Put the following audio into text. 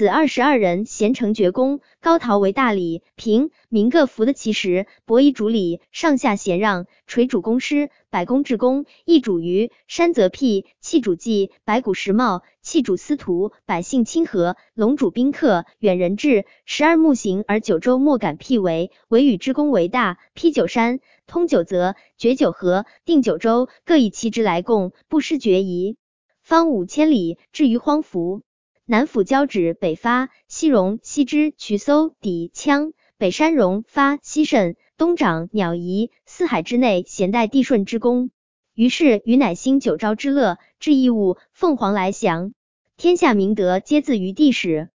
此22人咸成绝功，高陶为大礼，平民各服的其实，伯夷主礼，上下贤让，垂主公师，百工至公，义主于山泽辟，器主祭，白骨石帽，器主司徒，百姓亲和，龙主宾客，远人至，12木行而九州莫敢辟围，惟与之功为大，披九山，通九泽，绝九河，定九州，各以其职来贡，不失决疑。方5千里，至于荒服。南府交趾，北发，西戎，西支，渠搜，抵羌，北山戎，发，西慎，东长，鸟夷，四海之内，咸代帝舜之功。于是禹乃兴九朝之乐，至义务，凤凰来降，天下明德皆自于帝始。